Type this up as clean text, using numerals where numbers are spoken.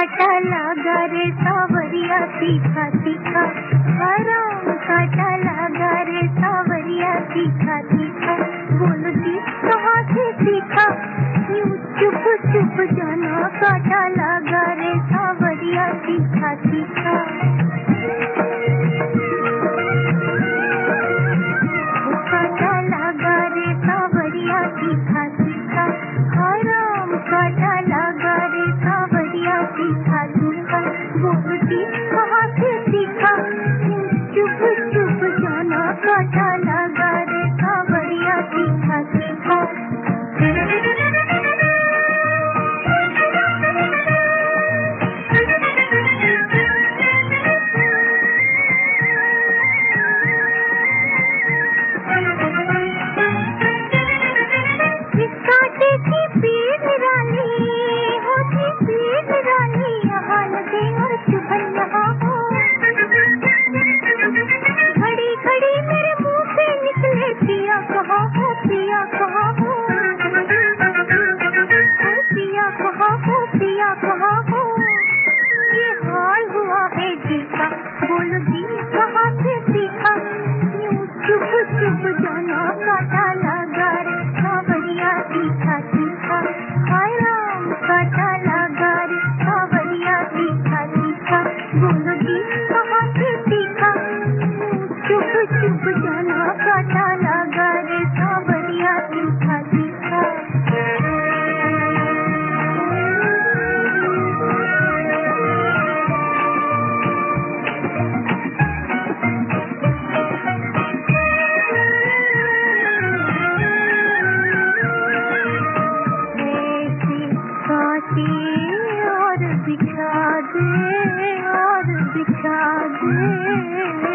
काटा लगा रे सावरिया तीखा तीखा, हराम काटा लगा रे सावरिया तीखा तीखा। बोलती कहाँ से सीखा, यूं चुप चुप जाना, काटा लगा रे सावरिया तीखा तीखा। काटा लगा रे सावरिया तीखा तीखा, हराम काटा लगा रे सावरिया तीखा तीखा। बोलती कहाँ से सीखा, चुप चुप जाना, काटा लगा रे सावरिया तीखा तीखा। इस कांटे की पीड़ निराली होती, पीड़ निराली यहाँ लगे और चुभन यहाँ हो। घड़ी घड़ी मेरे मुंह से निकले पिया कहाँ हो, पिया कहाँ हो, पिया कहाँ हो, पिया कहाँ हो। ये हाल हुआ है जी का, बोलो जी कहाँ से सीखा, यूं चुप चुप जाना, काटा लगा रे सावरिया तीखा तीखा। हाय राम काटा लगा रे सावरिया तीखा तीखा। बोलो जी कहाँ से सीखा, चुप चुप जाना, काटा लगा रे सावरिया तीखा तीखा। और बिछा दे, और बिछा दे।